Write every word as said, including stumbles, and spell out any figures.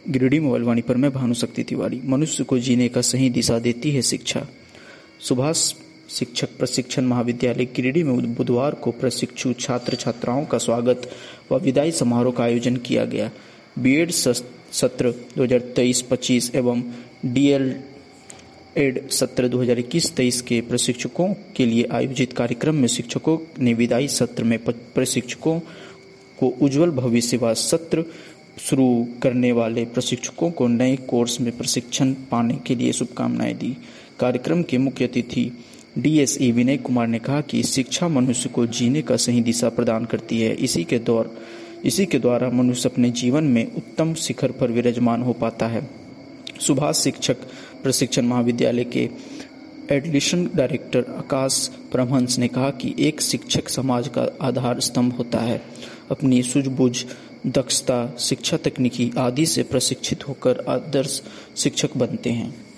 Giridih mobile वाणी पर मैं भानुशक्ति तिवारी। मनुष्य को जीने का सही दिशा देती है शिक्षा। सुभाष शिक्षक प्रशिक्षण महाविद्यालय गिरिडीह में बुधवार को प्रशिक्षु छात्र छात्राओं का स्वागत व विदाई समारोह का आयोजन किया गया। बीएड सत्र दो हज़ार तेईस पच्चीस एवं डीएलएड सत्र दो हज़ार इक्कीस तेईस के प्रशिक्षकों के लिए आयोजित कार्यक्रम में शिक्षकों ने विदाई सत्र में प्रशिक्षकों को उज्जवल भविष्य व सत्र शुरू करने वाले प्रशिक्षकों को नए कोर्स में प्रशिक्षण पाने के लिए शुभकामनाएं दी। कार्यक्रम के मुख्य अतिथि डीएसई विनय कुमार ने कहा कि शिक्षा मनुष्य को जीने का सही दिशा प्रदान करती है। इसी के दौर इसी के द्वारा मनुष्य अपने जीवन में उत्तम शिखर पर विराजमान हो पाता है। सुभाष शिक्षक प्रशिक्षण महाविद्यालय के एडमिशन डायरेक्टर आकाश परमहंस ने कहा कि एक शिक्षक समाज का आधार स्तंभ होता है। अपनी सूझबूझ, दक्षता, शिक्षा तकनीकी आदि से प्रशिक्षित होकर आदर्श शिक्षक बनते हैं।